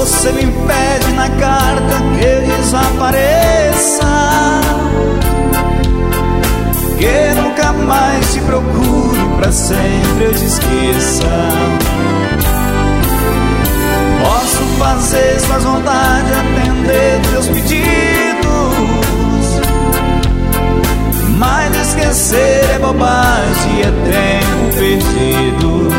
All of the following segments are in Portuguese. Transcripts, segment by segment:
Você me pede na carta que eu desapareça, que nunca mais te procure, pra sempre eu te esqueça. Posso fazer suas vontades, atender teus pedidos, mas esquecer é bobagem, é tempo perdido.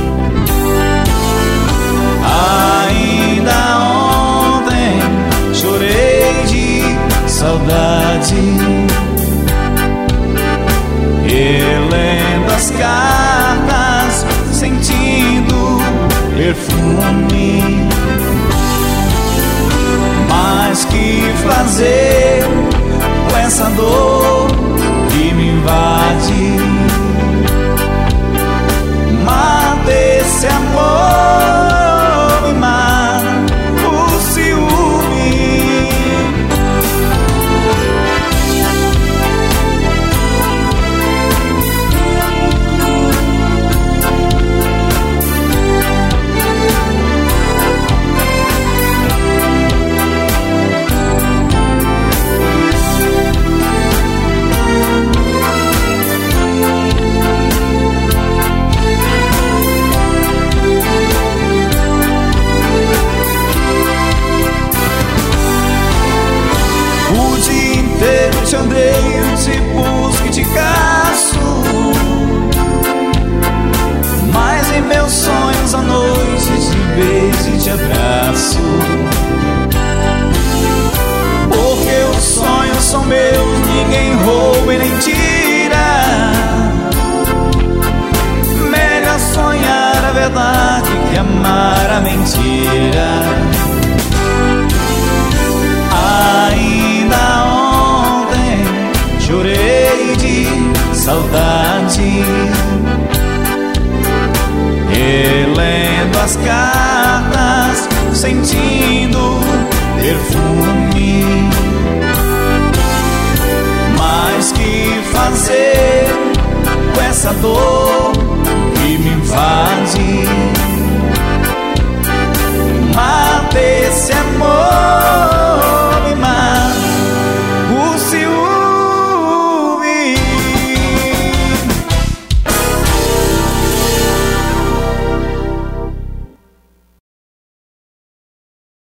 Ainda ontem chorei de saudade, relendo as cartas, sentindo perfume. Mas que fazer com essa dor que me invade? Mata esse amor, me mata o ciúme. Te odeio, te busco e te caço, mas em meus sonhos à noite te beijo e te abraço. Porque os sonhos são meus, ninguém rouba e nem tira. Melhor sonhar a verdade que amar a mentira. Ainda chorei de saudade, relendo as cartas,